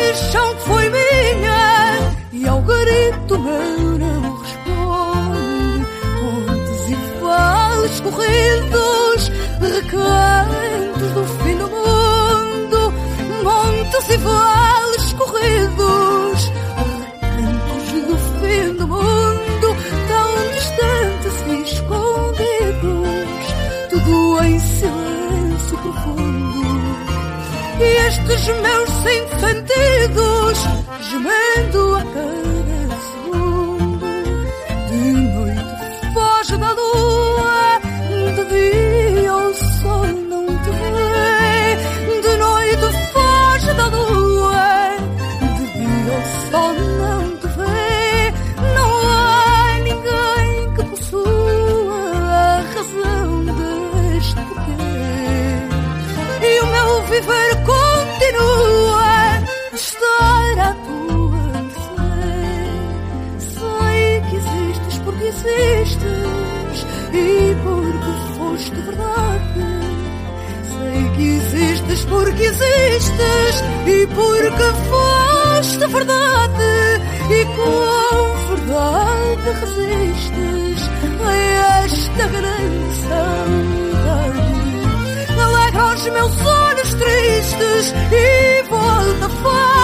paixão que foi minha e ao grito meu não responde. Montes e vales corridos, recantos do fim do mundo. Montes e vales corridos, recantos do fim do mundo, tão distantes e escondidos, tudo em silêncio profundo. E estes meus cinco sentidos gemendo a cada segundo. De noite foge da lua, de dia o sol não te vê. De noite foge da lua, de dia o sol não te vê. Não há ninguém que possua a razão deste porquê. E o meu viver continua a estar à tua mercê. Sei que existes porque existes e porque foste verdade. Sei que existes porque existes e porque foste verdade. E com verdade resistes a esta grande saudade. Alegra os meus olhos tristes e volta fora.